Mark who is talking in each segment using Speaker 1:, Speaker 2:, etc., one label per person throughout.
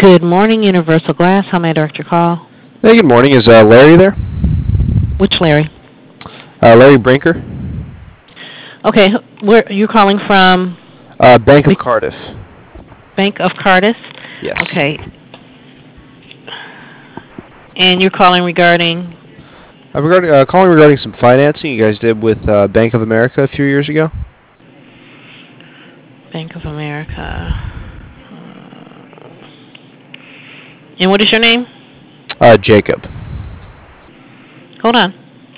Speaker 1: Good morning, Universal Glass. How may I direct your call?
Speaker 2: Hey, good morning. Is Larry there?
Speaker 1: Which Larry?
Speaker 2: Larry Brinker?
Speaker 1: Okay, where you're calling from?
Speaker 2: Bank of
Speaker 1: The
Speaker 2: Cardiff.
Speaker 1: Bank of Cardiff.
Speaker 2: Yes.
Speaker 1: Okay, and you're calling regarding
Speaker 2: Calling regarding some financing you guys did with Bank of America a few years ago.
Speaker 1: Bank of America. And what is your name?
Speaker 2: Jacob.
Speaker 1: Hold on.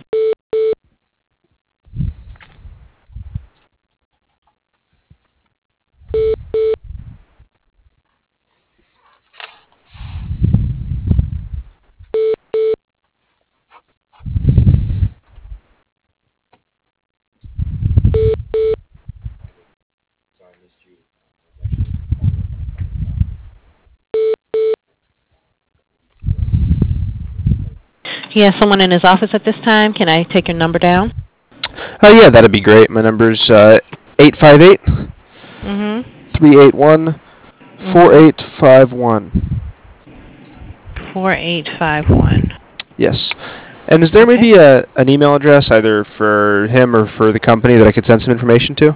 Speaker 1: He has someone in his office at this time. Can I take your number down?
Speaker 2: Yeah, that'd be great. My number's 858
Speaker 1: Mm-hmm.
Speaker 2: 381
Speaker 1: Mm-hmm.
Speaker 2: 4851.
Speaker 1: 4851.
Speaker 2: Yes. And is there
Speaker 1: Okay.
Speaker 2: maybe an email address either for him or for the company that I could send some information to?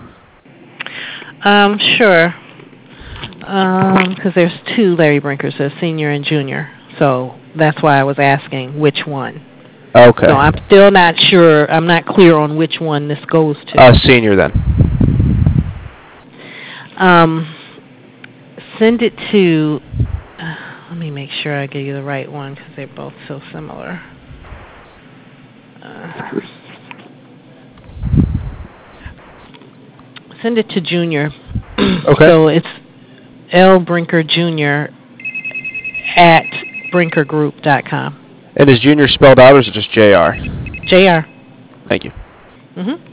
Speaker 1: Sure. Because there's two Larry Brinkers, a senior and junior. So that's why I was asking which one. So
Speaker 2: Okay.
Speaker 1: I'm still not sure. I'm not clear on which one this goes to.
Speaker 2: Senior then.
Speaker 1: Um, Send it to. Let me make sure I give you the right one because they're both so similar. Send it to Junior.
Speaker 2: Okay.
Speaker 1: So it's L Brinker Jr. at brinkergroup.com.
Speaker 2: And is Junior spelled out or is it just JR?
Speaker 1: JR.
Speaker 2: Thank you.
Speaker 1: Mhm.